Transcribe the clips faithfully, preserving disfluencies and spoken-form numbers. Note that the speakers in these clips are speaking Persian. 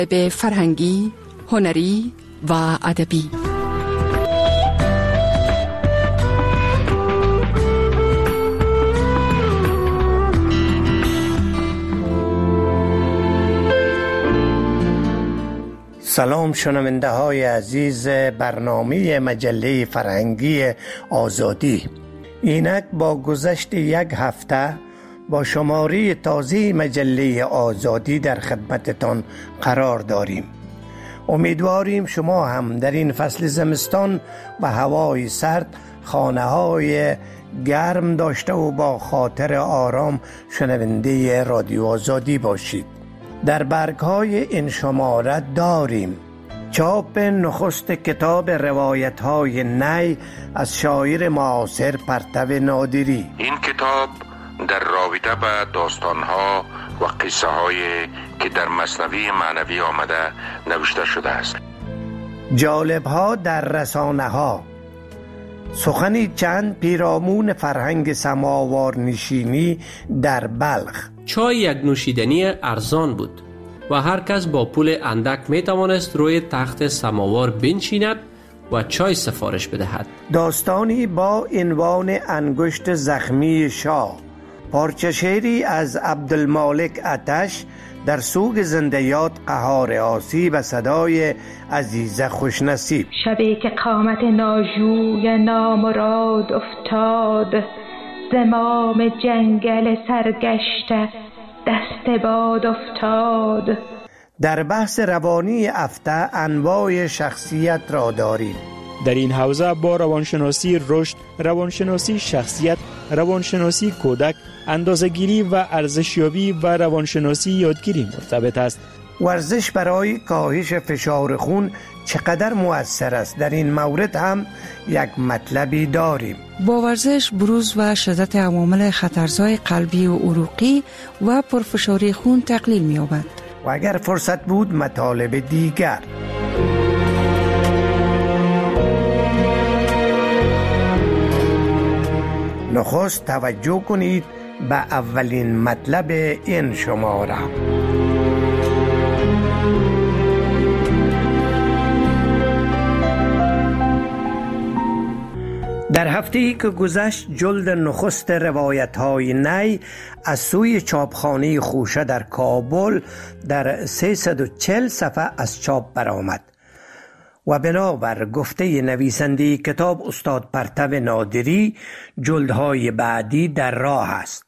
به فرهنگی، هنری و ادبی. سلام شنونده های عزیز برنامه مجله فرهنگی آزادی. اینک با گذشت یک هفته با شماره تازه مجله آزادی در خدمتتان قرار داریم. امیدواریم شما هم در این فصل زمستان و هوای سرد خانه های گرم داشته و با خاطر آرام شنونده رادیو آزادی باشید. در برگ‌های این شماره داریم چاپ نخست کتاب روایت‌های نی از شاعر معاصر پرتو نادری. این کتاب در رابطه به داستان‌ها و قصه‌هایی که در مثنوی معنوی آمده نوشته شده است. جالب‌ها در رسانه‌ها، سخنی چند پیرامون فرهنگ سماوار نشینی در بلخ. چای یک نوشیدنی ارزان بود و هر کس با پول اندک می توانست روی تخت سماوار بنشیند و چای سفارش بدهد. داستانی با عنوان انگشت زخمی شاه، پارچه شعری از عبدالمالک آتش در سوگ زندیات قهار آسی و صدای عزیز خوشنصیب. شبی که قامت ناجوی نامراد افتاد، زمام جنگل سرگشته دست باد افتاد. در بحث روانی هفته انواع شخصیت را داریم. در این حوزه با روانشناسی رشد، روانشناسی شخصیت، روانشناسی کودک، اندازه‌گیری و ارزشیابی و روانشناسی یادگیری مرتبط است. ورزش برای کاهش فشار خون چقدر مؤثر است؟ در این مورد هم یک مطلبی داریم. با ورزش بروز و شدت عوامل خطرزای قلبی و عروقی و پرفشاری خون تقلیل می‌یابد. و اگر فرصت بود مطالب دیگر. نخست توجه کنید به اولین مطلب این شماره. در هفته‌ای که گذشت جلد نخست روایت‌های نی از سوی چاپخانه خوشه در کابل در سیصد و چهل صفحه از چاپ برآمد و بنابر گفته نویسنده کتاب استاد پرتو نادری جلدهای بعدی در راه است.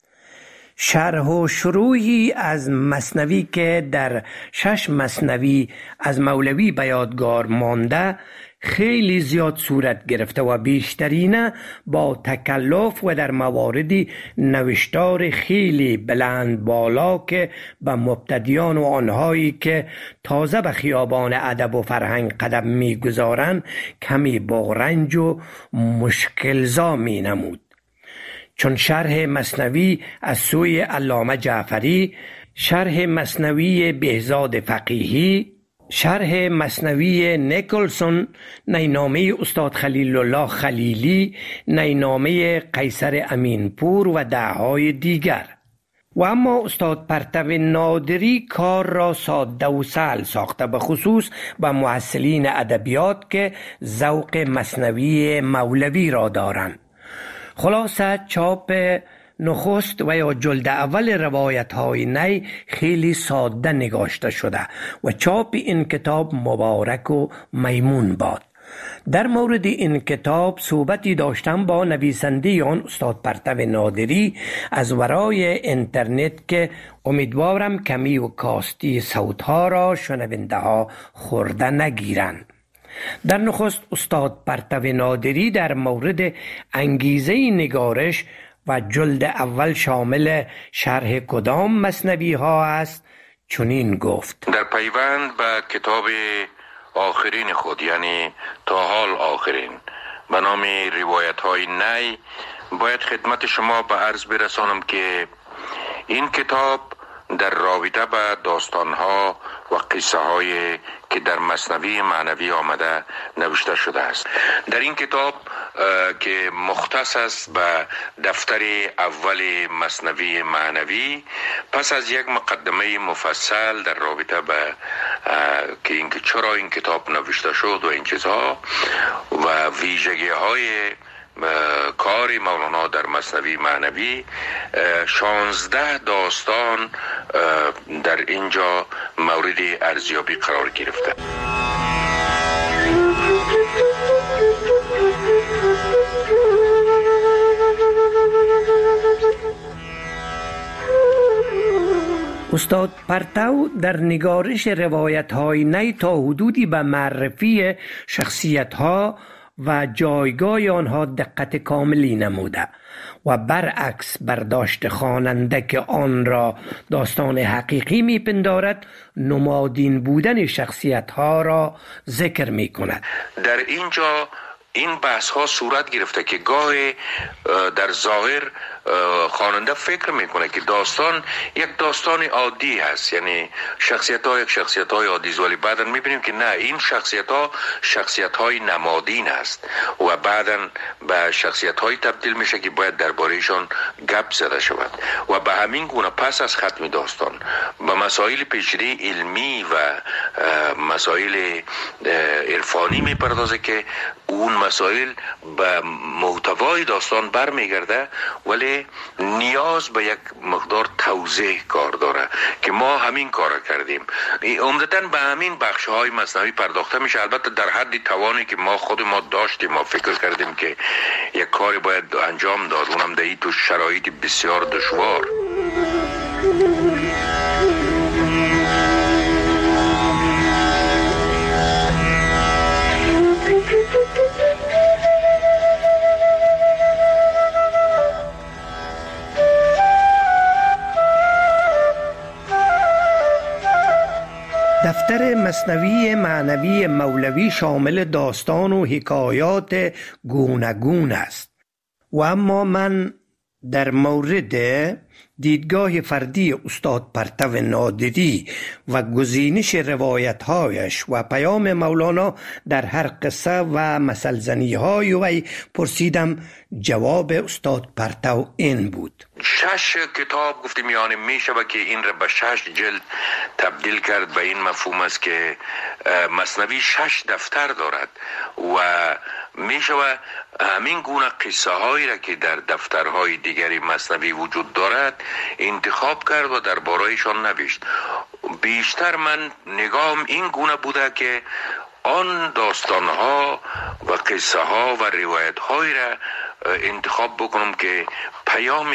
شرح و شروحی از مثنوی که در شش مثنوی از مولوی به یادگار مانده خیلی زیاد صورت گرفته و بیشترینه با تکلف و در مواردی نوشتار خیلی بلند بالا که به مبتدیان و آنهایی که تازه به خیابان ادب و فرهنگ قدم می‌گذارند کمی با رنج و مشکلزا می‌نمود. چون شرح مثنوی از سوی علامه جعفری، شرح مثنوی بهزاد فقیهی، شرح مثنوی نیکلسون، نینامه استاد خلیل الله خلیلی، نینامه قیصر امینپور و دههای دیگر. و اما استاد پرتو نادری کار را ساده و سهل ساخته، به خصوص به محصلین ادبیات که ذوق مثنوی مولوی را دارند. خلاصه چاپ نخست و یا جلد اول روایت های نی خیلی ساده نگاشته شده و چاپ این کتاب مبارک و میمون باد. در مورد این کتاب صحبتی داشتم با نویسنده آن استاد پرتو نادری از ورای اینترنت که امیدوارم کمی و کاستی صوتها را شنونده ها خورده نگیرند. در نخست استاد پرتو نادری در مورد انگیزه نگارش و جلد اول شامل شرح کدام مثنوی ها است چنین گفت: در پیوند به کتاب آخرین خود، یعنی تا حال آخرین، به نام روایت های نی، باید خدمت شما به عرض برسانم که این کتاب در رابطه به داستانها و قصه های که در مثنوی معنوی آمده نوشته شده است. در این کتاب که مختص است به دفتر اول مثنوی معنوی. پس از یک مقدمه مفصل در رابطه به که اینکه چرا این کتاب نوشته شد و این چیزها و ویژگی های کار مولانا در مثنوی معنوی، شانزده داستان در اینجا مورد ارزیابی قرار گرفته. استاد پرتو در نگارش روایت های نی تا حدودی به معرفی شخصیت ها و جایگاه آنها دقت کاملی نموده و برعکس برداشت خواننده که آن را داستان حقیقی میپندارد، نمادین بودن شخصیت ها را ذکر می کند. در اینجا این بحث ها صورت گرفته که گاه در ظاهر خواننده فکر میکنه که داستان یک داستان عادی هست، یعنی شخصیت ها یک شخصیت های عادی است، ولی بعدا میبینیم که نه، این شخصیت ها شخصیت های نمادین است و بعدا به شخصیت های تبدیل میشه که باید دربارهشان گپ زده شود و به همین گونه پس از ختم داستان به مسائل پیچیده علمی و مسائل عرفانی میپردازه که اون مسائل به محتوای داستان برمیگرده، ولی نیاز به یک مقدار توضیح کار داره که ما همین کار کردیم. عمدتاً به همین بخش های مثنوی پرداخته میشه، البته در حد توانی که ما خود ما داشتیم. ما فکر کردیم که یک کاری باید انجام داد، اونم در تو شرایط بسیار دشوار. دفتر مثنوی معنوی مولوی شامل داستان و حکایات گوناگون است و اما من در مورد دیدگاه فردی استاد پرتو نادری و گزینش روایت‌هایش و پیام مولانا در هر قصه و مثلزنی‌های وی پرسیدم. جواب استاد پرتو این بود: شش کتاب گفتیم، یعنی می شود که این را به شش جلد تبدیل کرد. به این مفهوم است که مثنوی شش دفتر دارد و می شود همین گونه قصه هایی را که در دفترهای دیگری مثنوی وجود دارد انتخاب کرد و در بارایشان نوشت. بیشتر من نگاهم این گونه بوده که آن داستان ها و قصه ها و روایت هایی را انتخاب بکنم که پیام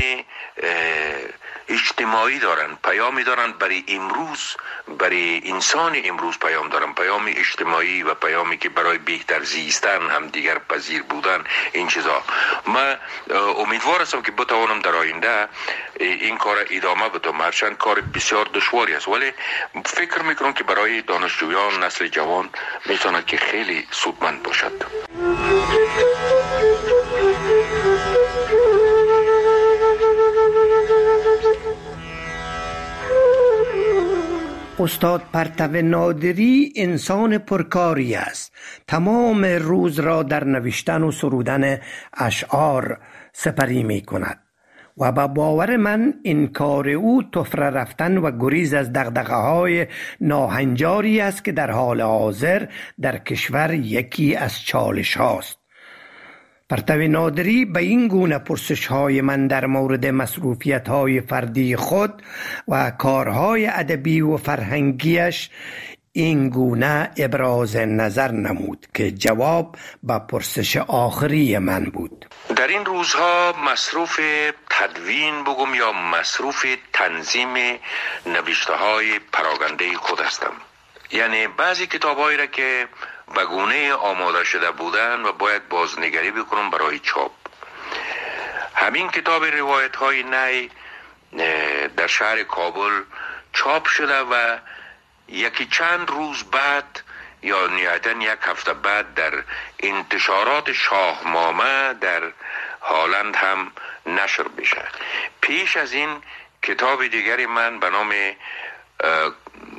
اجتماعی دارن، پیامی دارن برای امروز، برای انسان امروز پیام دارن، پیام اجتماعی و پیامی که برای بهتر زیستن، هم دیگر پذیر بودن، این چیزا. من امیدوار هستم که بتوانم در آینده این کار ادامه بدم، هرچند کار بسیار دشواری است، ولی فکر میکنم که برای دانشجویان نسل جوان میتونه که خیلی سودمند باشد. استاد پرتو نادری انسان پرکاری است. تمام روز را در نوشتن و سرودن اشعار سپری می کند و با باور من این کار او تفره رفتن و گریز از دغدغه های ناهنجاری است که در حال حاضر در کشور یکی از چالش هاست. پرتو نادری به این گونه پرسش های من در مورد مصروفیت های فردی خود و کارهای ادبی و فرهنگیش این گونه ابراز نظر نمود که جواب به پرسش آخری من بود. در این روزها مصروف تدوین بگم یا مصروف تنظیم نوشته های پراگنده خود هستم. یعنی بعضی کتابایی را که به گونه آماده شده بودن و باید بازنگری بکنم برای چاپ. همین کتاب روایت های نی در شهر کابل چاپ شده و یکی چند روز بعد یا نهایتاً یک هفته بعد در انتشارات شاهنامه در هالند هم نشر بشه. پیش از این کتاب دیگری من به نام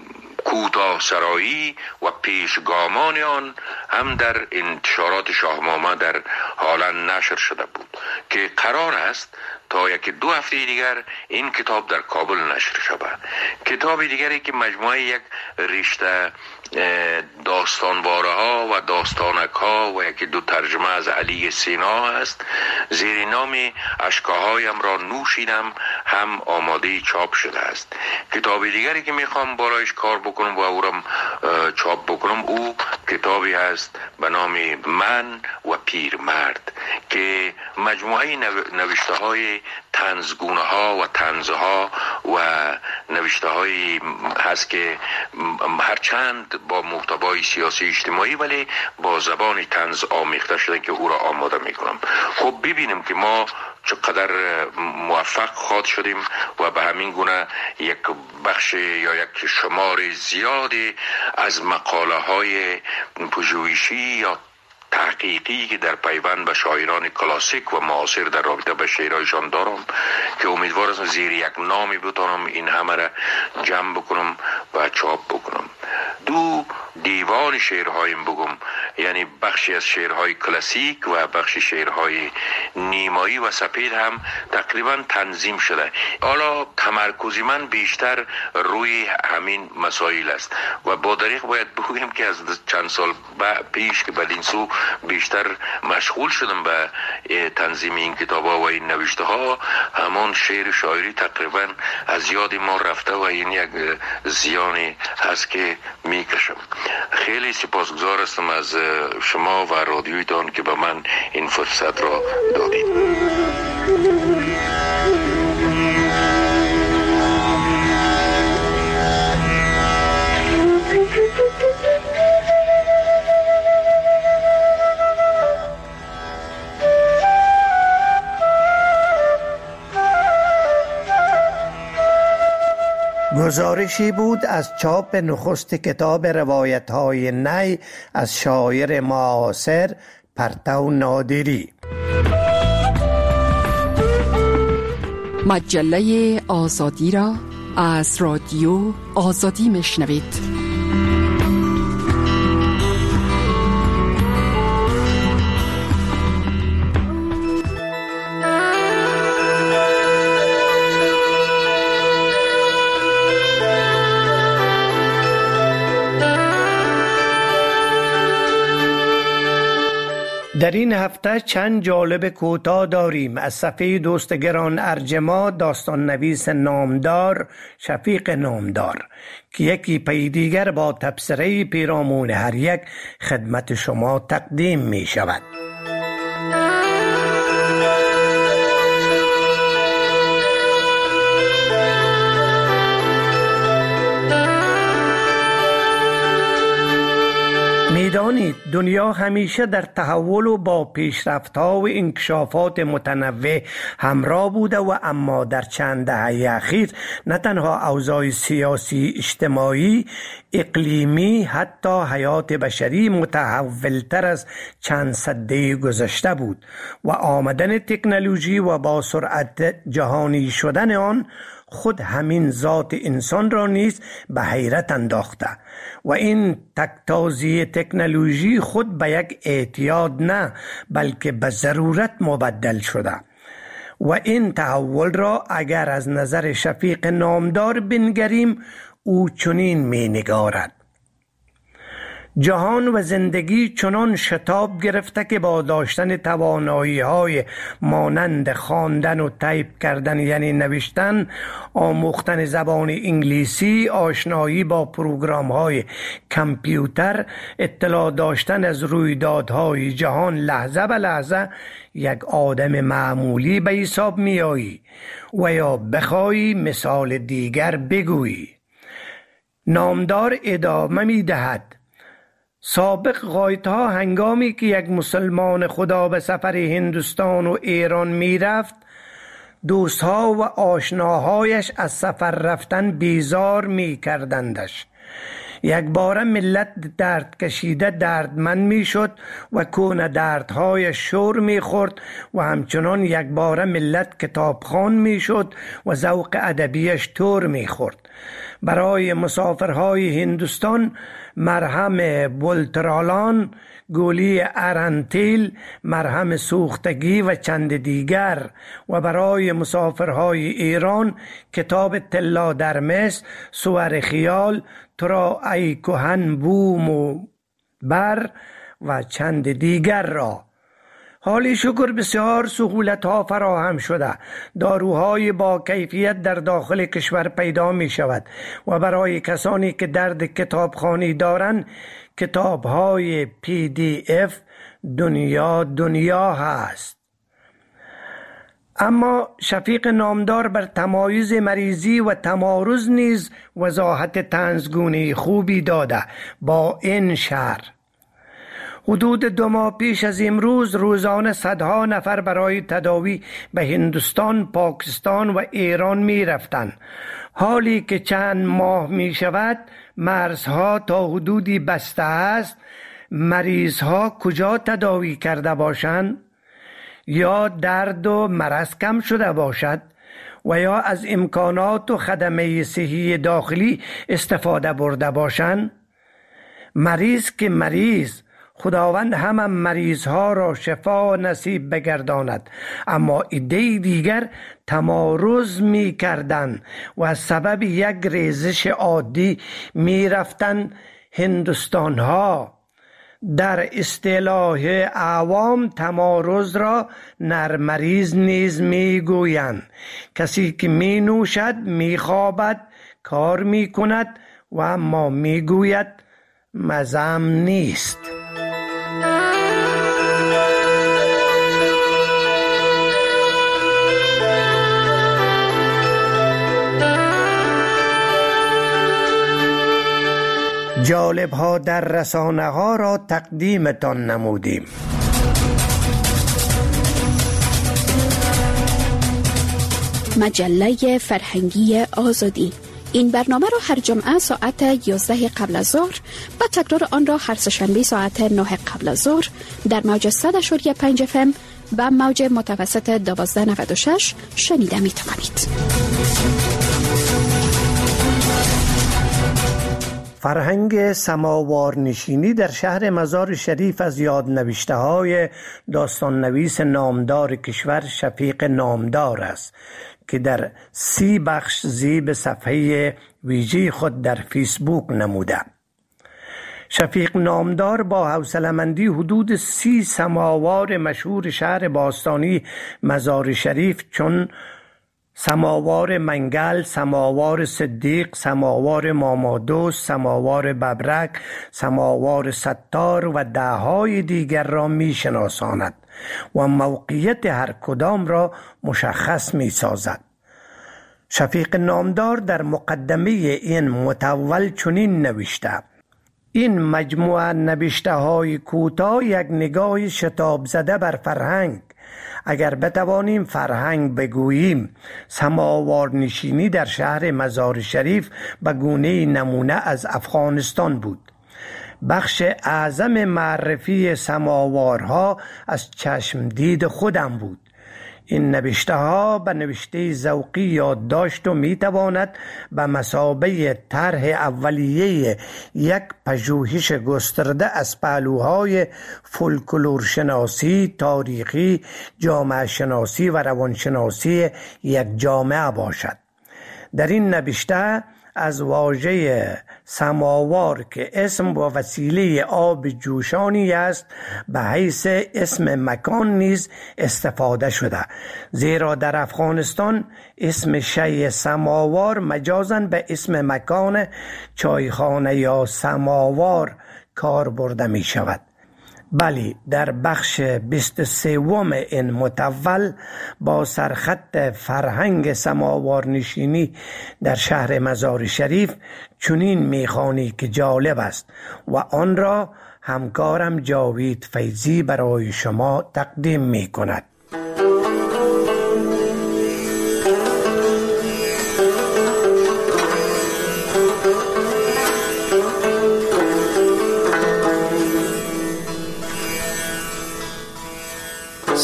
کوتاه سرایی و پیشگامان آن هم در انتشارات شاه محمد در هالند نشر شده بود که قرار است تا یک دو هفته دیگر این کتاب در کابل نشر شود. کتاب دیگری که مجموعه یک رشته داستانواره ها و داستانک ها و یک دو ترجمه از علی سینا است، زیر نام اشکاهایم را نوشیدم هم آماده چاپ شده است. کتاب دیگری که میخوام برایش کار بکنم و او را چاپ بکنم او کتابی است به نام من و پیرمرد که مجموعه نوشته های طنزگونه ها و طنزه ها و نوشته های هست که هرچند با محتوای سیاسی اجتماعی ولی با زبان طنز آمیخته شده که او را آماده میکنم. خب ببینیم که ما چقدر موفق خواهد شدیم و به همین گونه یک بخش یا یک شمار زیادی از مقاله های پژوهشی یا تحقیقی که در پیوند به شاعران کلاسیک و معاصر در رابطه به شعرهایشان دارم که امیدوارم زیر یک نامی بتونم این همه را جمع بکنم و چاپ بکنم. دو دیوان شعرهایم بگم، یعنی بخشی از شعرهای کلاسیک و بخش شعرهای نیمایی و سپید هم تقریبا تنظیم شده. حالا تمرکزی من بیشتر روی همین مسائل است و با دریغ باید بگویم که از چند سال پیش که بدین سو بیشتر مشغول شدم به تنظیم این کتاب ها و این نوشته ها، همون شعر شاعری تقریبا از یاد ما رفته و این یک زیانی هست که میکشم. خیلی سپاسگزار هستم از شما و رادیویتان که به من این فرصت را دادید. گزارشی بود از چاپ نخست کتاب روایت های نی از شاعر معاصر پرتو نادری. مجله آزادی را از رادیو آزادی میشنوید. در این هفته چند جالب کوتاه داریم از صفحه دوست گران ارجما داستان نویس نامدار شفیق نامدار که یکی پی دیگر با تبصره پیرامون هر یک خدمت شما تقدیم می شود. میدانید دنیا همیشه در تحول و با پیشرفت‌ها و انکشافات متنوع همراه بوده و اما در چند دهه اخیر نه تنها اوضاع سیاسی، اجتماعی، اقلیمی، حتی حیات بشری متحولتر از چند سده گذشته بود و آمدن تکنولوژی و با سرعت جهانی شدن آن خود همین ذات انسان را نیز به حیرت انداخته و این تکتازی تکنولوژی خود به یک اعتیاد نه بلکه به ضرورت مبدل شده و این تحول را اگر از نظر شفیق نامدار بنگریم او چنین می نگارد: جهان و زندگی چنان شتاب گرفته که با داشتن توانایی های مانند خواندن و تایپ کردن یعنی نوشتن، آموختن زبان انگلیسی، آشنایی با پروگرام های کامپیوتر، اطلاع داشتن از رویدادهای جهان لحظه به لحظه یک آدم معمولی به حساب می آیی و یا بخوای مثال دیگر بگویی. نامدار ادامه می دهد: سابق غایتها هنگامی که یک مسلمان خدا به سفر هندوستان و ایران می رفت، دوستها و آشناهایش از سفر رفتن بیزار می کردندش. یک بار ملت درد کشیده دردمند می شد و کون دردهای شور می خورد و همچنان یک بار ملت کتابخوان می شد و ذوق ادبیش تور می خورد. برای مسافرهای هندوستان مرهم بولترالان، گولی ارنتیل، مرهم سوختگی و چند دیگر، و برای مسافرهای ایران کتاب طلا در مصر، صور خیال، ترا ای کهن بوم و بر و چند دیگر را. حالی شکر بسیار سهولت ها فراهم شده. داروهای با کیفیت در داخل کشور پیدا می شود و برای کسانی که درد کتابخوانی دارند کتاب های پی دی اف دنیا دنیا هست. اما شفیق نامدار بر تمایز مریضی و تمارض نیز وضاحت طنزگونه خوبی داده با این شرح: حدود دو ماه پیش از امروز روزانه صدها نفر برای تداوی به هندوستان، پاکستان و ایران می رفتند. حالی که چند ماه می شود مرزها تا حدودی بسته است، مریضها کجا تداوی کرده باشند؟ یا درد و مرض کم شده باشد و یا از امکانات و خدمه صحی داخلی استفاده برده باشند؟ مریض که مریض، خداوند همه مریض ها را شفا نصیب بگرداند، اما عده دیگر تمارض می کردند و از سبب یک ریزش عادی می رفتند هندوستان ها. در اصطلاح عوام تمارض را نرمریز نیز می گویند. کسی که می نوشد، می خوابد، کار می کند و اما می گوید مزم نیست. جالب ها در رسانه ها را تقدیمتان نمودیم. مجله فرهنگی آزادی. این برنامه را هر جمعه ساعت یازده قبل از ظهر و تکرار آن را هر سه‌شنبه ساعت نه قبل از ظهر در موج صد و پنج اف ام و موج متوسط دوازده نود و شش شنیده می توانید. فرهنگ سماوار نشینی در شهر مزار شریف از یادنوشته های داستان نویس نامدار کشور شفیق نامدار است که در سی بخش زیب صفحه ویژه خود در فیسبوک نموده. شفیق نامدار با حوصله‌مندی حدود سی سماوار مشهور شهر باستانی مزار شریف چون سماوار منگل، سماوار صدیق، سماوار مامادوس، سماوار ببرک، سماوار ستار و دههای دیگر را می شناساند و موقعیت هر کدام را مشخص می سازد. شفیق نامدار در مقدمه این متول چنین نوشته: این مجموعه نوشته های کوتاه یک نگاه شتاب زده بر فرهنگ. اگر بتوانیم فرهنگ بگوییم، سماوار نشینی در شهر مزار شریف به گونه نمونه از افغانستان بود. بخش اعظم معرفی سماوارها از چشم دید خودم بود. این نوشته ها به نوشته ذوقی یادداشت و می تواند به مثابه طرح اولیه یک پژوهش گسترده از پهلوهای فولکلور شناسی، تاریخی، جامعه شناسی و روانشناسی یک جامعه باشد. در این نوشته از واژه سماوار که اسم و وسیله آب جوشانی است به حیث اسم مکان نیز استفاده شده، زیرا در افغانستان اسم شیء سماوار مجازاً به اسم مکان چایخانه یا سماوار کار برده می شود. بلی، در بخش بیست و سوم این متول با سرخط فرهنگ سماوار نشینی در شهر مزار شریف چنین میخوانی که جالب است و آن را همکارم جاوید فیضی برای شما تقدیم می کند.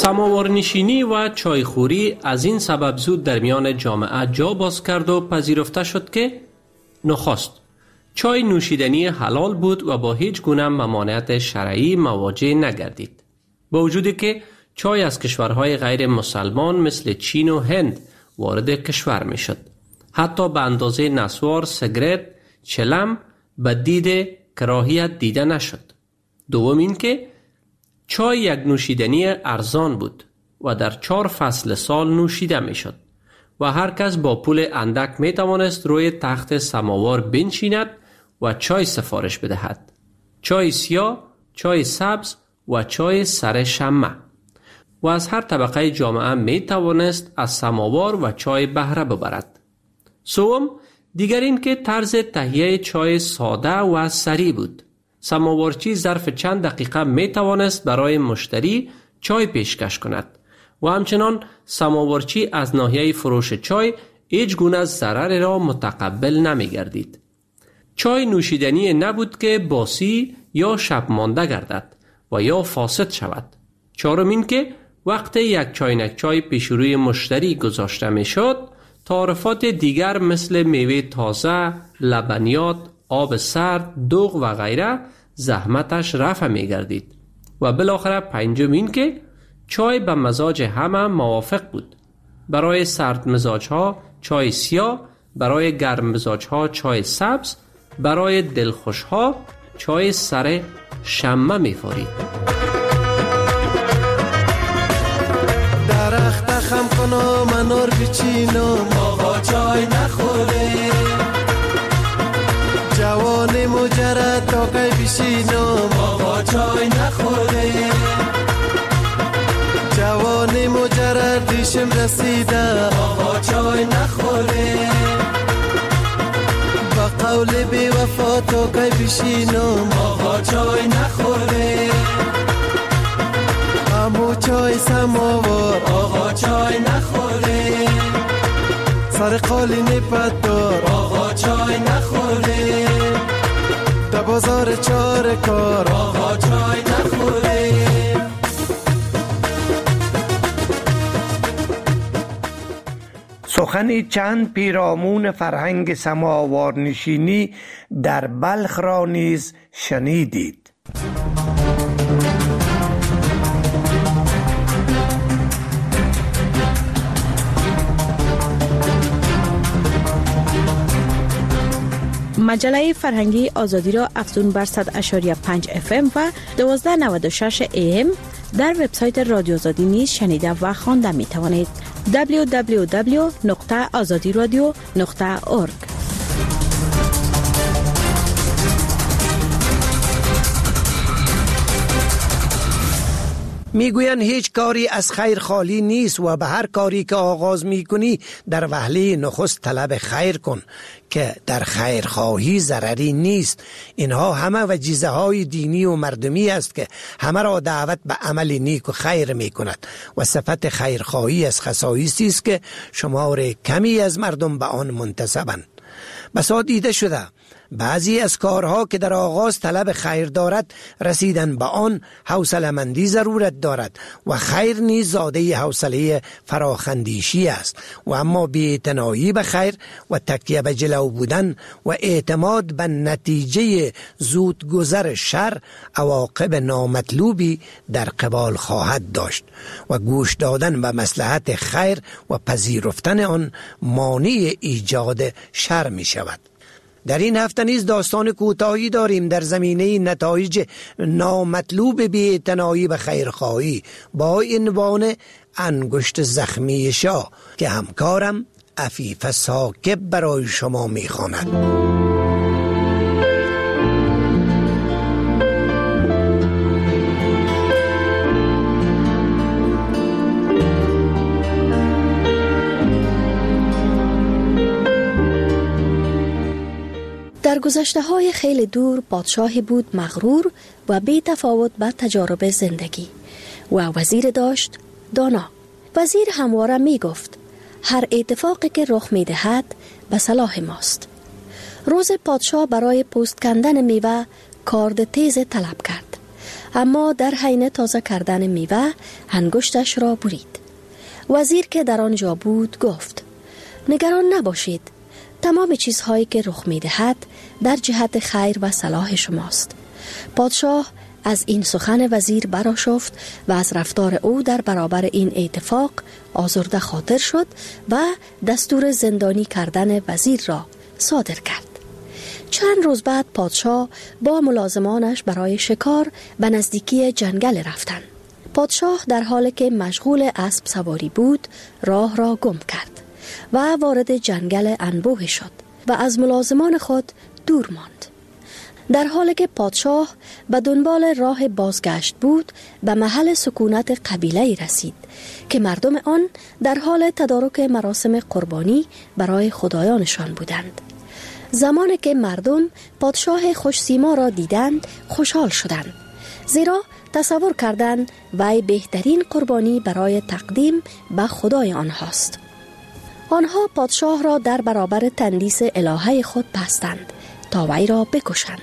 سماوارنشینی و چایخوری از این سبب زود در میان جامعه جا باز کرد و پذیرفته شد که نخست چای نوشیدنی حلال بود و با هیچ گونه ممانعت شرعی مواجه نگردید. با وجودی که چای از کشورهای غیر مسلمان مثل چین و هند وارد کشور می شد. حتی به اندازه نسوار، سیگرت، چلم به دید کراهیت دیده نشد. دوم این که چای یک نوشیدنی ارزان بود و در چهار فصل سال نوشیده می شد و هر کس با پول اندک می توانست روی تخت سماوار بنشیند و چای سفارش بدهد. چای سیاه، چای سبز و چای سر شمع و از هر طبقه جامعه می توانست از سماوار و چای بهره ببرد. سوم دیگر این که طرز تهیه چای ساده و سریع بود. سماوارچی ظرف چند دقیقه می توانست برای مشتری چای پیشکش کند و همچنان سماوارچی از ناحیه فروش چای هیچ گونه ضرر را متقبل نمی گردید. چای نوشیدنی نبود که باسی یا شب مانده گردد و یا فاسد شود. چهارم این که وقتی یک چاینک چای پیش روی مشتری گذاشته می شد، تعارفات دیگر مثل میوه تازه، لبنیات، آب سرد، دوغ و غیره زحمتش رفع می گردید. و بالاخره پنجم این که چای به مزاج همه موافق بود. برای سرد مزاج ها چای سیاه، برای گرم مزاج ها چای سبز، برای دلخوش ها چای سر شمع می فارید. درخت خم کنم منور بچینم آقا چای نخوره، جوان مجرد تاقی بشینم آقا چای نخوره، جوان مجرد ریشم رسیده آقا چای نخوره، با قول بی وفا تاقی بشینم آقا چای نخوره، همو چای سماوار آقا چای نخوره، سر قالین پدار آقا چای نخوره، در بازار چار کار آقا چای نخوره. سخنی چند پیرامون فرهنگ سماوارنشینی در بلخ را نیز شنیدید. مجله فرهنگی آزادی را افزون بر صد اشاری پنج اف ام و دوازده نود و شش ای ام در وبسایت رادیو آزادی نیز شنیده و خوانده می توانید. دبلیو دبلیو دبلیو نقطه آزادی رادیو نقطه اورگ. میگویند هیچ کاری از خیر خالی نیست و به هر کاری که آغاز میکنی در وهله نخست طلب خیر کن که در خیرخواهی ضرری نیست. اینها همه وجیزه های دینی و مردمی است که همه را دعوت به عمل نیک و خیر می کند و صفت خیرخواهی از خصایصی است که شمار کمی از مردم به آن منتسبند. بسا دیده شده بعضی از کارها که در آغاز طلب خیر دارد رسیدن به آن حوصله‌مندی ضرورت دارد و خیر نیز زاده حوصله فراخندیشی است و اما بی‌اعتنایی به خیر و تکیه به جلو بودن و اعتماد به نتیجه زودگذر شر عواقب نامطلوبی در قبال خواهد داشت و گوش دادن به مصلحت خیر و پذیرفتن آن مانع ایجاد شر می شود. در این هفته نیز داستان کوتاهی داریم در زمینه نتایج نامطلوب بی‌اعتنایی به خیرخواهی با عنوان انگشت زخمی شاه که همکارم عفیف ساکب برای شما می‌خواند. در گذشته های خیلی دور پادشاهی بود مغرور و بی تفاوت به تجارب زندگی و وزیر داشت دانا. وزیر همواره می گفت هر اتفاقی که رخ می دهد به صلاح ماست. روز پادشاه برای پوست کندن میوه کارد تیز طلب کرد اما در حین تازه کردن میوه انگشتش را برید. وزیر که در آنجا بود گفت: نگران نباشید، تمام چیزهایی که رخ می‌دهد در جهت خیر و صلاح شماست. پادشاه از این سخن وزیر برآشفت و از رفتار او در برابر این اتفاق آزرده خاطر شد و دستور زندانی کردن وزیر را صادر کرد. چند روز بعد پادشاه با ملازمانش برای شکار به نزدیکی جنگل رفتند. پادشاه در حالی که مشغول اسب سواری بود راه را گم کرد و وارد جنگل انبوه شد و از ملازمان خود دور ماند. در حالی که پادشاه به دنبال راه بازگشت بود به محل سکونت قبیله‌ای رسید که مردم آن در حال تدارک مراسم قربانی برای خدایانشان بودند. زمانی که مردم پادشاه خوش‌سیما را دیدند خوشحال شدند، زیرا تصور کردند وی بهترین قربانی برای تقدیم به خدای آنهاست. آنها پادشاه را در برابر تندیس الهه خود بستند تا وی را بکشند.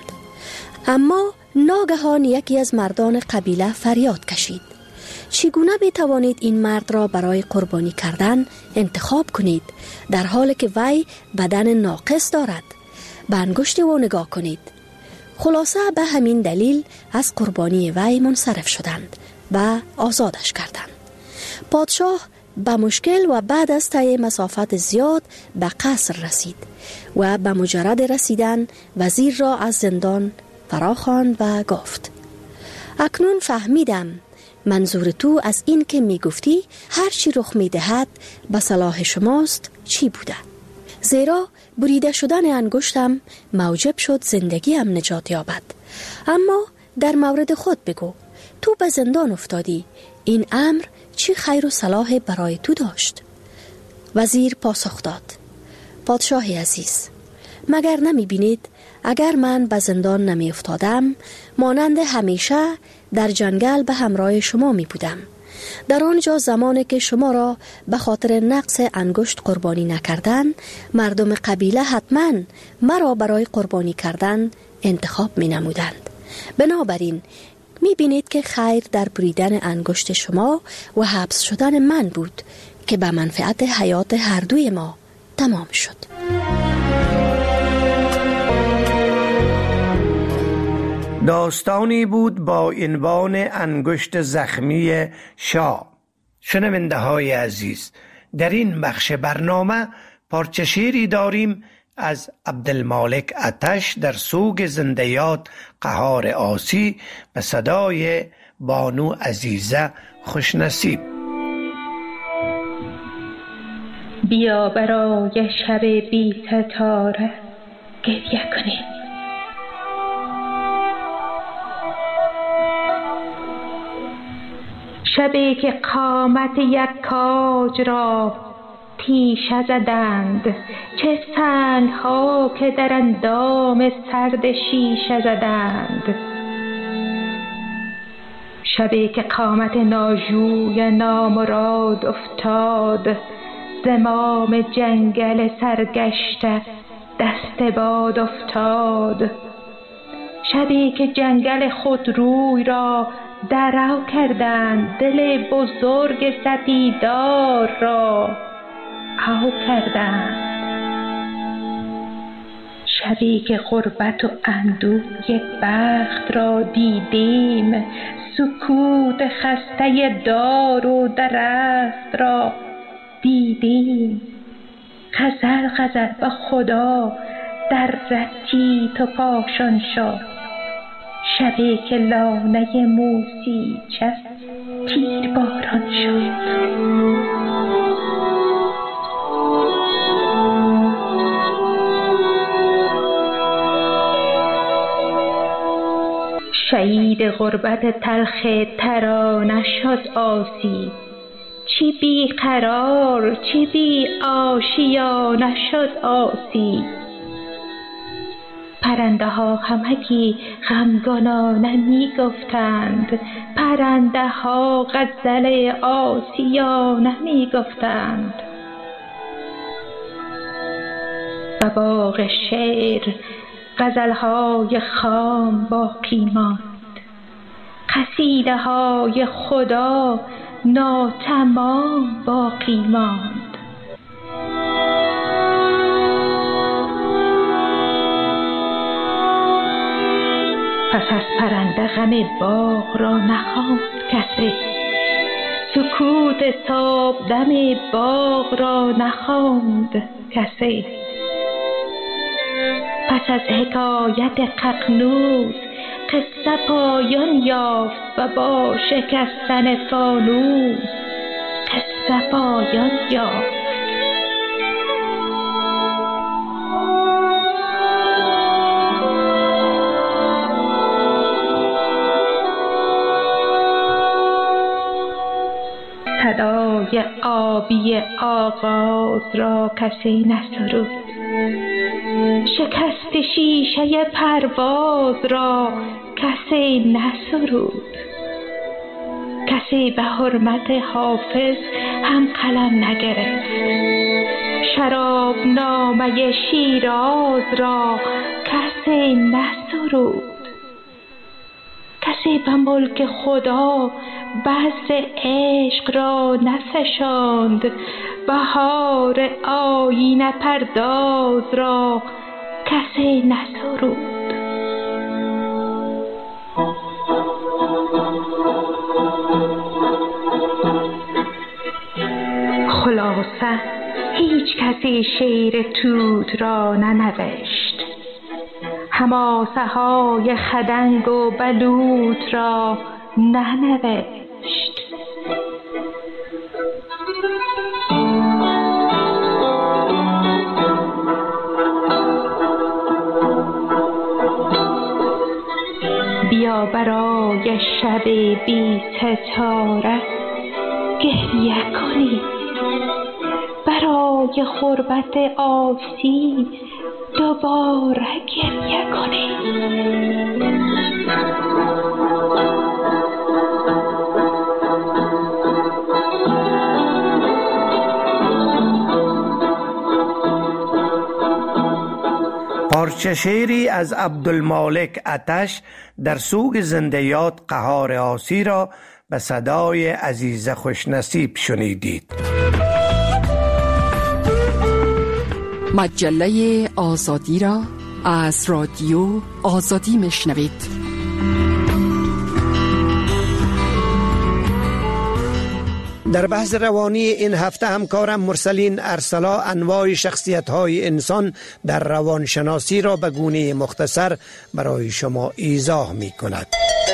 اما ناگهان یکی از مردان قبیله فریاد کشید: چگونه می توانید این مرد را برای قربانی کردن انتخاب کنید در حالی که وی بدن ناقص دارد؟ به انگشت او نگاه کنید. خلاصه به همین دلیل از قربانی وی منصرف شدند و آزادش کردند. پادشاه به مشکل و بعد از طی مسافت زیاد به قصر رسید و به مجرد رسیدن وزیر را از زندان فراخواند و گفت: اکنون فهمیدم منظور تو از این که می گفتی هر چی رخ می دهد به صلاح شماست چی بوده، زیرا بریده شدن انگشتم موجب شد زندگیم نجات یابد. اما در مورد خود بگو، تو به زندان افتادی، این امر چی خیر و صلاح برای تو داشت؟ وزیر پاسخ داد: پادشاه عزیز، مگر نمی بینید اگر من به زندان نمی افتادم مانند همیشه در جنگل به همراه شما می بودم. در آنجا زمانی که شما را به خاطر نقص انگشت قربانی نکردن، مردم قبیله حتما مرا برای قربانی کردن انتخاب می نمودند. بنابراین می بینید که خیر در بریدن انگشت شما و حبس شدن من بود که به منفعت حیات هر دوی ما تمام شد. داستانی بود با عنوان انگشت زخمی شاه. شنونده های عزیز، در این بخش برنامه پارچه شعری داریم از عبدالمالک آتش در سوگ زندیات قهار آسی به صدای بانو عزیزه خوشنصیب. بیا برای شب بی ستاره گریه کنیم، شبی که قامت یک کاج را تیشه زدند، چه سنگ‌ها که در اندام سرد شیشه زدند. شبی که قامت ناجوی نامراد افتاد، زمام جنگل سرگشته دست باد افتاد. شبی که جنگل خود روی را درو کردند، دل بزرگ سپیدار را او کردند. شبی که غربت و اندوه بخت را دیدیم، سکوت خسته دار و درخت را دیدیم. غزل غزل به خدا در رتی تو پاشان شد، شبی که لانه موسی چه تیر باران شد. شهید غربت تلخ ترانه شد آسی، چی بی قرار چی بی آشیانه شد آسی. پرنده ها همگی غمگنانه می گفتند، پرنده ها غزل آسیانه می گفتند. و باغ شعر غزل های خام باقی ماند، قصیده های خدا ناتمام باقی ماند. پس از پرنده غم باغ را نخواند کسی، سکوت صبح دم باغ را نخواند کسی. پس از حکایت ققنوس قصه پایان یافت و با شکستن فانوس قصه پایان یافت. صدای آبی آغاز را کسی نسرود، شکست شیشه پرواز را کسی نسرود. کسی به حرمت حافظ هم قلم نگرفت، شراب نامه شیراز را کسی نسرود. کسی به ملک خدا بذر عشق را نفشاند، بهار آیینه پرداز را کسی نسرود. خلاصه هیچ کسی شعر توت را ننوشت، حماسه های خدنگ و بلوط را ننوشت. بیا برای شب بی ستاره گریه کنی، برای غربت آسی دوباره گریه کنی. پارچه شعری از عبدالمالک آتش در سوگ زندیات قهار آسی را به صدای عزیز خوشنصیب شنیدید. مجله آزادی را از رادیو آزادی میشنوید. در بحث روانی این هفته همکارم مرسلین ارسلا انواع شخصیت‌های انسان در روانشناسی را به گونه مختصر برای شما ایضاح می‌کند.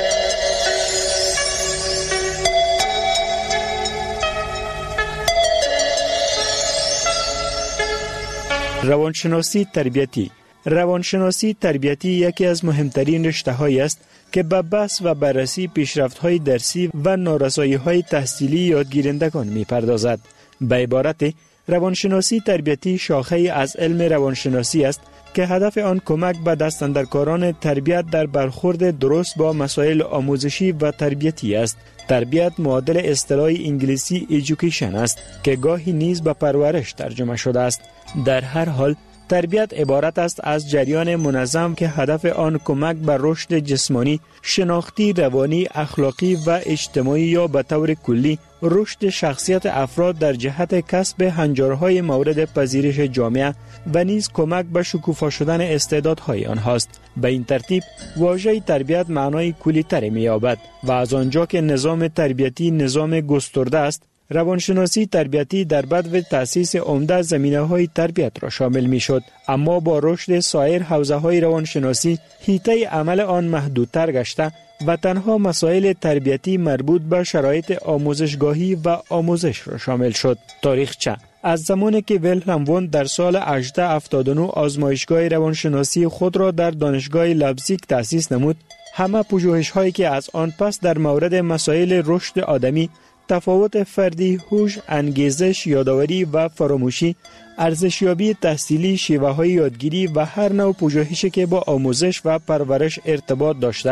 روانشناسی تربیتی. روانشناسی تربیتی یکی از مهمترین رشته‌هایی است که به بحث و بررسی پیشرفت‌های درسی و نارسایی‌های تحصیلی یادگیرندگان می‌پردازد. به عبارت روانشناسی تربیتی شاخه‌ای از علم روانشناسی است که هدف آن کمک به دستاندرکاران تربیت در برخورد درست با مسائل آموزشی و تربیتی است. تربیت معادل اصطلاح انگلیسی ایژوکیشن است که گاهی نیز به پرورش ترجمه شده است. در هر حال تربیت عبارت است از جریان منظم که هدف آن کمک بر رشد جسمانی، شناختی، روانی، اخلاقی و اجتماعی یا به طور کلی رشد شخصیت افراد در جهت کسب هنجارهای مورد پذیرش جامعه و نیز کمک به شکوفا شدن استعدادهای آنهاست. به این ترتیب واژه تربیت معنای کلی‌تری می‌یابد و از آنجا که نظام تربیتی نظام گسترده است، روانشناسی تربیتی در بدو تأسیس عمده زمینه‌های تربیت را شامل می‌شد، اما با رشد سایر حوزه‌های روانشناسی حیطه عمل آن محدودتر گشته و تنها مسائل تربیتی مربوط به شرایط آموزشگاهی و آموزش را شامل شد. تاریخچه از زمانی که ویلهلم ووند در سال هجده هفتاد و نه آزمایشگاه روانشناسی خود را در دانشگاه لایپزیگ تأسیس نمود، همه پژوهش‌هایی که از آن پس در مورد مسائل رشد آدمی، تفاوت فردی، هوش، انگیزش، یادآوری و فراموشی، ارزشیابی تحصیلی، شیوه‌های یادگیری و هر نوع پژوهشی که با آموزش و پرورش ارتباط داشته است،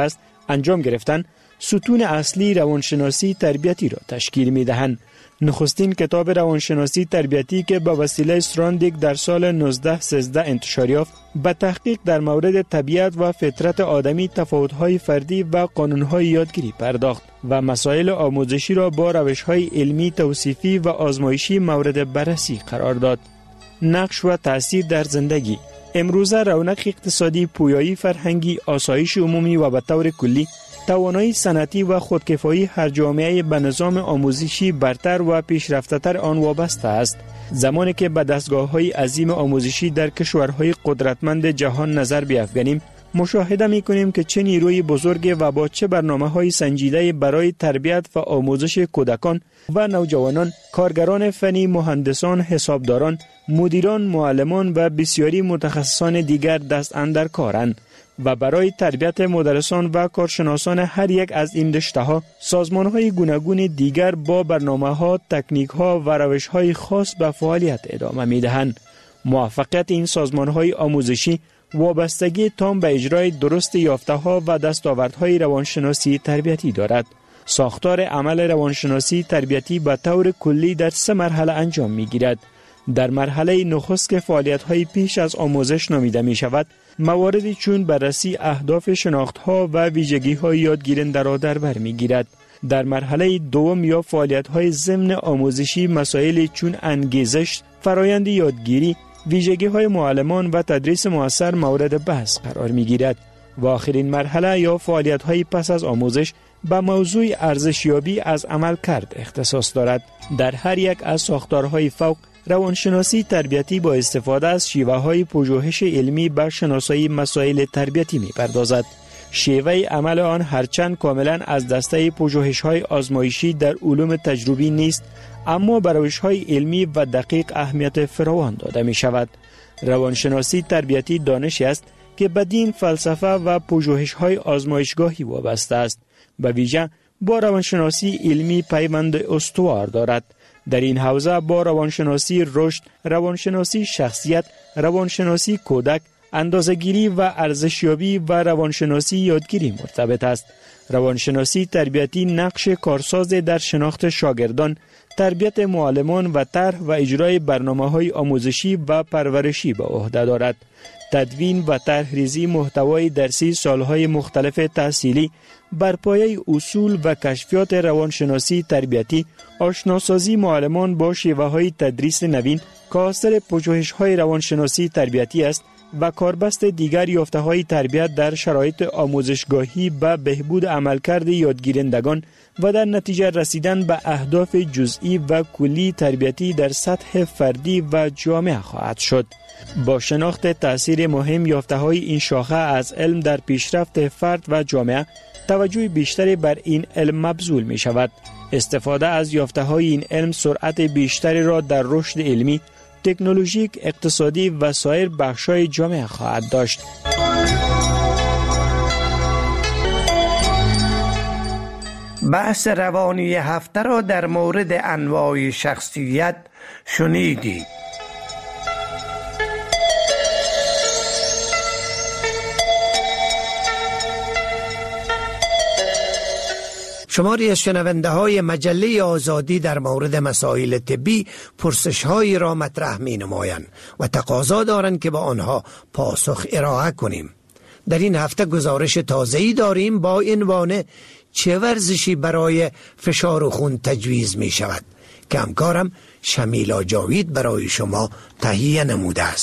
انجام گرفتن ستون اصلی روانشناسی تربیتی را تشکیل می دهند. نخستین کتاب روانشناسی تربیتی که به وسیله ستراندیک در سال نوزده سیزده انتشار یافت، به تحقیق در مورد طبیعت و فطرت آدمی، تفاوت‌های فردی و قانون‌های یادگیری پرداخت و مسائل آموزشی را با روش‌های علمی، توصیفی و آزمایشی مورد بررسی قرار داد. نقش و تأثیر در زندگی. امروزه رونق اقتصادی، پویایی فرهنگی، آسایش عمومی و به طور کلی توانایی صنعتی و خودکفایی هر جامعه به نظام آموزشی برتر و پیشرفته‌تر آن وابسته است. زمانی که به دستگاه‌های عظیم آموزشی در کشورهای قدرتمند جهان نظر بیفکنیم، مشاهده می‌کنیم که چه نیروی بزرگ و با چه برنامه‌های سنجیده برای تربیت و آموزش کودکان و نوجوانان، کارگران فنی، مهندسان، حسابداران، مدیران، معلمان و بسیاری متخصصان دیگر دست اندر کارند و برای تربیت مدرسان و کارشناسان هر یک از این رشته‌ها سازمان‌های گوناگون دیگر با برنامه‌ها، تکنیک‌ها و روش‌های خاص به فعالیت ادامه می‌دهند. موفقیت این سازمان‌های آموزشی وابستگی تام به اجرای درست یافته‌ها و دستاوردهای روانشناسی تربیتی دارد. ساختار عمل روانشناسی تربیتی به طور کلی در سه مرحله انجام می‌گیرد. در مرحله نخست که فعالیت‌های پیش از آموزش نامیده می‌شود، مواردی چون بررسی اهداف شناخت‌ها و ویژگی‌های یادگیرنده را در بر می‌گیرد. در مرحله دوم یا فعالیت‌های ضمن آموزشی، مسائلی چون انگیزش، فرایند یادگیری، ویژگی‌های معلمان و تدریس مؤثر مورد بحث قرار می‌گیرد. و آخرین مرحله یا فعالیت‌های پس از آموزش به موضوع ارزشیابی از عمل کرد اختصاص دارد. در هر یک از ساختارهای فوق، روانشناسی تربیتی با استفاده از شیوه‌های پژوهش علمی به شناسایی مسائل تربیتی می‌پردازد. شیوه عمل آن هرچند کاملا از دسته پژوهش‌های آزمایشی در علوم تجربی نیست، اما به روش‌های علمی و دقیق اهمیت فراوان داده می‌شود. روانشناسی تربیتی دانشی است که به دین، فلسفه و پژوهش‌های آزمایشگاهی وابسته است. به ویژه با روانشناسی علمی پیوند استوار دارد. در این حوزه با روانشناسی رشد، روانشناسی شخصیت، روانشناسی کودک، اندازه‌گیری و ارزشیابی و روانشناسی یادگیری مرتبط است. روانشناسی تربیتی نقش کارساز در شناخت شاگردان، تربیت معلمان و طرح و اجرای برنامه‌های آموزشی و پرورشی به عهده دارد. تدوین و طرح‌ریزی محتوای درسی سالهای مختلف تحصیلی بر پایه اصول و کشفیات روانشناسی تربیتی، آشناسازی معلمان با شیوه‌های تدریس نوین که اثر پژوهش‌های روانشناسی تربیتی است و کاربست دیگر یافته‌های تربیت در شرایط آموزشگاهی به بهبود عملکرد یادگیرندگان و در نتیجه رسیدن به اهداف جزئی و کلی تربیتی در سطح فردی و جامعه خواهد شد. با شناخت تأثیر مهم یافته‌های این شاخه از علم در پیشرفت فرد و جامعه، توجه بیشتری بر این علم مبذول می شود. استفاده از یافته‌های این علم سرعت بیشتری را در رشد علمی، تکنولوژیک، اقتصادی و سایر بخش‌های جامعه خواهد داشت. بحث روانی هفته را در مورد انواع شخصیت شنیدید. شماری از شنونده های مجله آزادی در مورد مسائل طبی پرسش هایی را مطرح می نمایند و تقاضا دارند که با آنها پاسخ ارائه کنیم. در این هفته گزارش تازه‌ای داریم با عنوان چه ورزشی برای فشار خون تجویز می شود که همکارم شمیلا جاوید برای شما تهیه نموده است.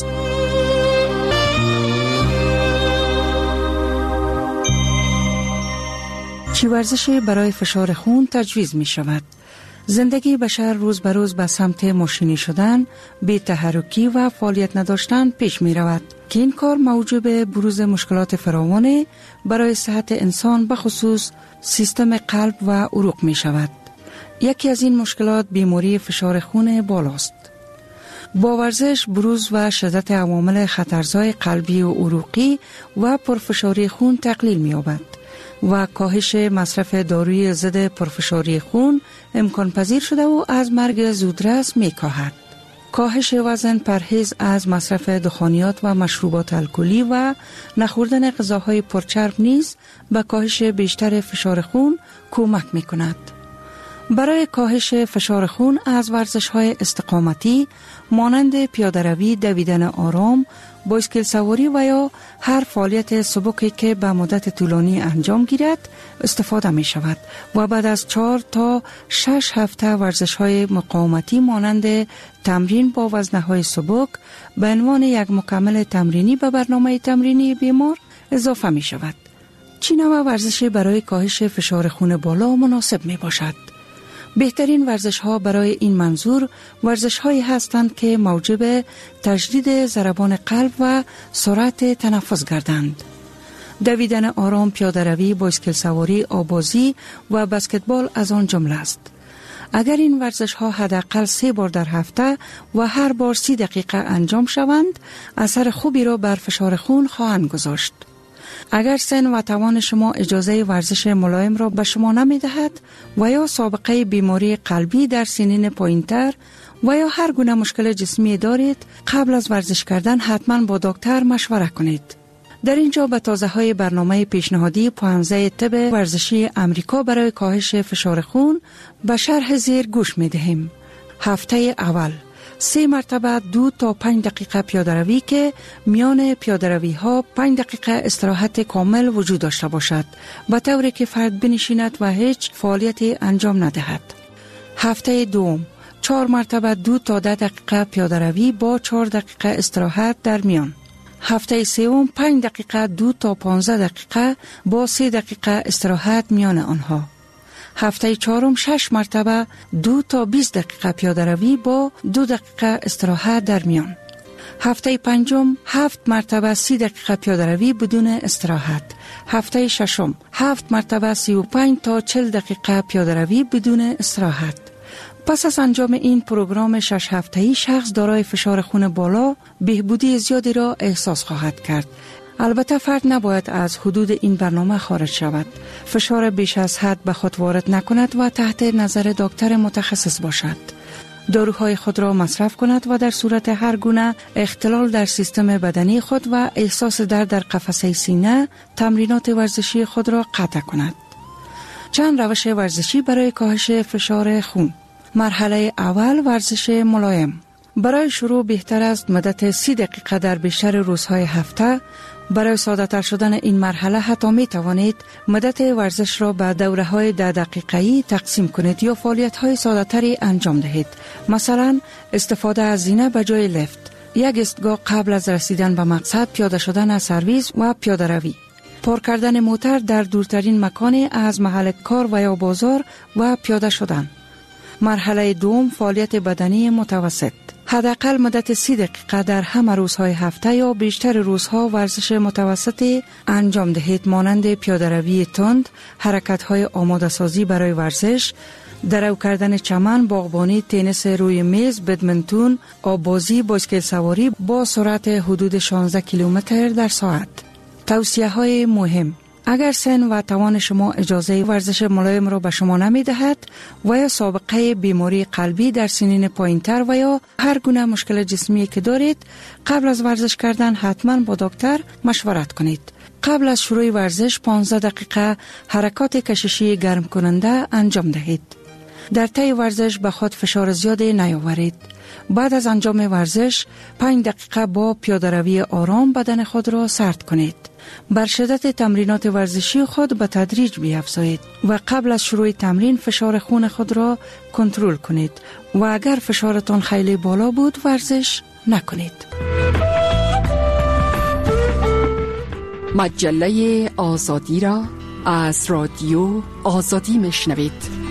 چه ورزشی برای فشار خون تجویز می شود؟ زندگی بشر روز به روز به سمت ماشینی شدن، بی تحرکی و فعالیت نداشتن پیش می رود که این کار موجب بروز مشکلات فراوان برای صحت انسان به خصوص سیستم قلب و عروق می شود. یکی از این مشکلات بیماری فشار خون بالاست. با ورزش بروز و شدت عوامل خطرزای قلبی و عروقی و پرفشاری خون تقلیل می یابد و کاهش مصرف داروی ضد پرفشاری خون امکان پذیر شده و از مرگ زودرس می کاهد. کاهش وزن، پرهیز از مصرف دخانیات و مشروبات الکلی و نخوردن غذاهای پرچرب نیز به کاهش بیشتر فشار خون کمک می کند. برای کاهش فشار خون از ورزش‌های استقامتی مانند پیاده‌روی، دویدن آرام، بایسکل سواری و یا هر فعالیت سبکی که به مدت طولانی انجام گیرد استفاده می شود و بعد از چهار تا شش هفته ورزش‌های مقاومتی مانند تمرین با وزنه‌های سبک به عنوان یک مکمل تمرینی به برنامه تمرینی بیمار اضافه می شود. چه نوع ورزشی برای کاهش فشار خون بالا مناسب می باشد؟ بهترین ورزش ها برای این منظور ورزش هایی هستند که موجب تجدید ضربان قلب و سرعت تنفس گردند. دویدن آرام، پیاده‌روی، بایسکل سواری، آبازی و بسکتبال از آن جمله است. اگر این ورزش ها حداقل سه بار در هفته و هر بار سی دقیقه انجام شوند، اثر خوبی را بر فشار خون خواهند گذاشت. اگر سن و توان شما اجازه ورزش ملایم را به شما نمی دهد و یا سابقه بیماری قلبی در سنین پایین‌تر و یا هر گونه مشکل جسمی دارید، قبل از ورزش کردن حتما با دکتر مشوره کنید. در اینجا به تازه های برنامه پیشنهادی پانزده طب ورزشی امریکا برای کاهش فشار خون به شرح زیر گوش می دهیم. هفته اول سه مرتبه دو تا پنج دقیقه پیاده‌روی که میان پیاده‌روی ها پنج دقیقه استراحت کامل وجود داشته باشد، به طوری که فرد بنشیند و هیچ فعالیتی انجام ندهد. هفته دوم چهار مرتبه دو تا ده دقیقه پیاده‌روی با چهار دقیقه استراحت در میان. هفته سوم پنج دقیقه دو تا پانزده دقیقه با سه دقیقه استراحت میان آنها. هفته چهارم شش مرتبه دو تا بیست دقیقه پیاده‌روی با دو دقیقه استراحت در میان. هفته پنجم هفت مرتبه سی دقیقه پیاده‌روی بدون استراحت. هفته ششم هفت مرتبه سی و پنج تا چهل دقیقه پیاده‌روی بدون استراحت. پس از انجام این پروگرام شش هفته‌ای شخص دارای فشار خون بالا بهبودی زیادی را احساس خواهد کرد. البته فرد نباید از حدود این برنامه خارج شود. فشار بیش از حد به خود وارد نکند و تحت نظر دکتر متخصص باشد. داروهای خود را مصرف کند و در صورت هر گونه اختلال در سیستم بدنی خود و احساس درد در قفسه سینه تمرینات ورزشی خود را قطع کند. چند روش ورزشی برای کاهش فشار خون. مرحله اول ورزش ملایم. برای شروع بهتر است مدت سی دقیقه در بیشتر روزهای هفته. برای ساده تر شدن این مرحله حتی می توانید مدت ورزش را به دوره های ده دقیقه‌ای تقسیم کنید یا فعالیت های ساده تری انجام دهید. مثلا استفاده از زینه به جای لفت، یک ایستگاه قبل از رسیدن به مقصد، پیاده شدن از سرویس و پیاده روی، پارک کردن موتر در دورترین مکانی از محل کار و یا بازار و پیاده شدن. مرحله دوم فعالیت بدنی متوسط. حداقل مدت سی دقیقه در همه روزهای هفته یا بیشتر روزها ورزش متوسطی انجام دهید مانند پیاده‌روی تند، حرکت‌های آماده سازی برای ورزش، درو کردن چمن، باغبانی، تنیس روی میز، بدمنتون، آبازی، بایسکل سواری با سرعت حدود شانزده کیلومتر در ساعت. توصیه‌های مهم: اگر سن و توان شما اجازه ورزش ملایم را به شما نمی دهد و یا سابقه بیماری قلبی در سنین پایین‌تر و یا هر گونه مشکل جسمی که دارید، قبل از ورزش کردن حتما با دکتر مشورت کنید. قبل از شروع ورزش پانزده دقیقه حرکات کششی گرم کننده انجام دهید. در طی ورزش به خود فشار زیادی نیاورید. بعد از انجام ورزش پنج دقیقه با پیاده‌روی آرام بدن خود را سرد کنید. بر شدت تمرینات ورزشی خود به تدریج بیفزایید و قبل از شروع تمرین فشار خون خود را کنترل کنید و اگر فشارتان خیلی بالا بود ورزش نکنید. مجله آزادی را از رادیو آزادی میشنوید.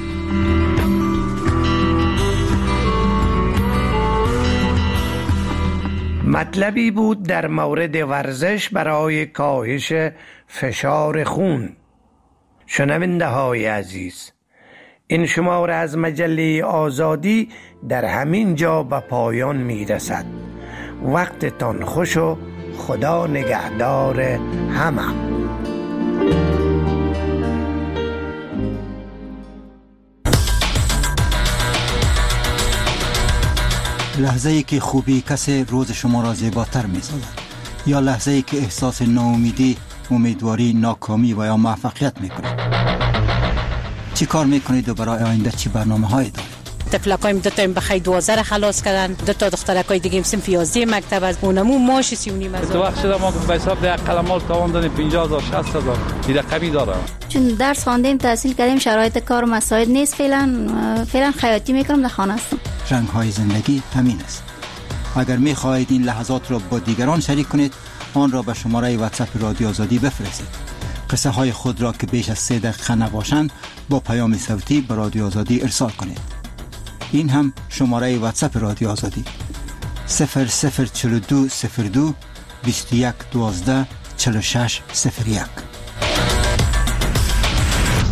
مطلبی بود در مورد ورزش برای کاهش فشار خون. شنونده های عزیز، این شماره از مجله آزادی در همین جا به پایان می رسد. وقتتان خوش و خدا نگهدار همه. لحظه ای که خوبی کسی روز شما را زیباتر می سازد، یا لحظه ای که احساس ناامیدی، امیدواری، ناکامی و یا موفقیت می کنید. چی کار می کنید و برای آینده چی برنامه هایی دارید؟ تفلکایم دو تا بخیر دوازده خلاص کردن، دو تا دخترکای دیگه صنف یازده مکتب از اونمو ماش سی و نیم هزار. تو وقت شده ما به حساب ده قلمال تاوان دادیم پنجاه هزار شصت هزار این رقمی داره. چون درس خواندیم تحصیل کردیم شرایط کار مساعد نیست، فعلا فعلا خیاطی میکنم، در خانه هستم. رنگ های زندگی همین است. اگر می خواهید این لحظات را با دیگران شریک کنید، آن را به شماره واتساپ رادیو آزادی بفرستید. قصه های خود را که بیش از سه دقیقه نباشند با پیام صوتی به رادیو آزادی ارسال کنید. این هم شماره واتساپ رادیو آزادی صفر صفر چهل و دو صفر دو بیست و یک دوازده چهل و شش صفر یک.